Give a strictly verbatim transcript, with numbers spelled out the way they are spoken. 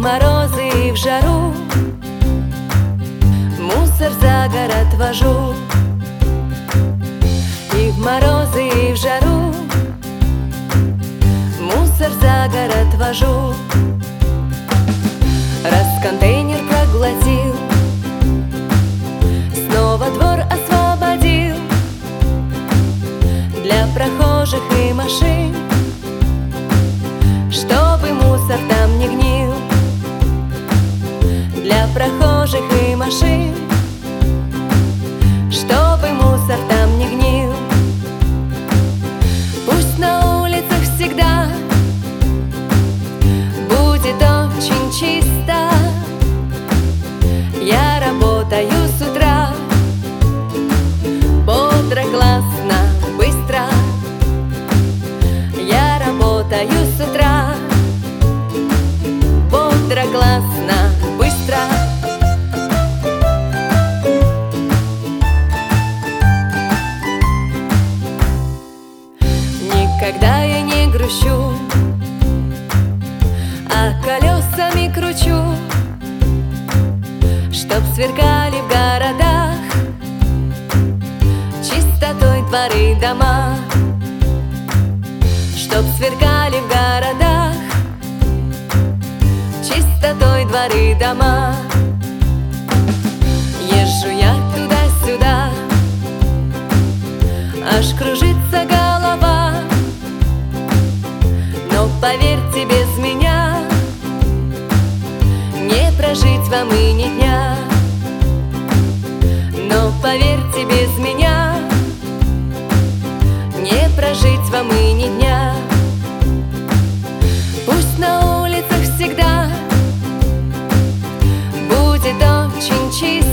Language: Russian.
морозы, и в жару мусор за город вожу. И в морозы, и в жару мусор за город вожу. Раз контейнер проглотил, снова двор освободил для прохожих и машин, чтобы мусор там не гнил. Для прохожих и машин, чтобы мусор там не гнил. Пусть на улицах всегда будет очень чисто. Я работаю с утра бодро, классно, быстро. Я работаю с утра бодро, классно, быстро. Никогда я не грущу, а колесами кручу, чтоб сверкали в городах чистотой дворы, дома. Чтоб сверкали в городах чистотой дворы, дома. Езжу я туда-сюда, аж кружится голова. Но поверьте, без меня не прожить вам и ни дня. Но поверьте, без меня не прожить вам и ни дня. Пусть на улицах всегда будет очень чисто.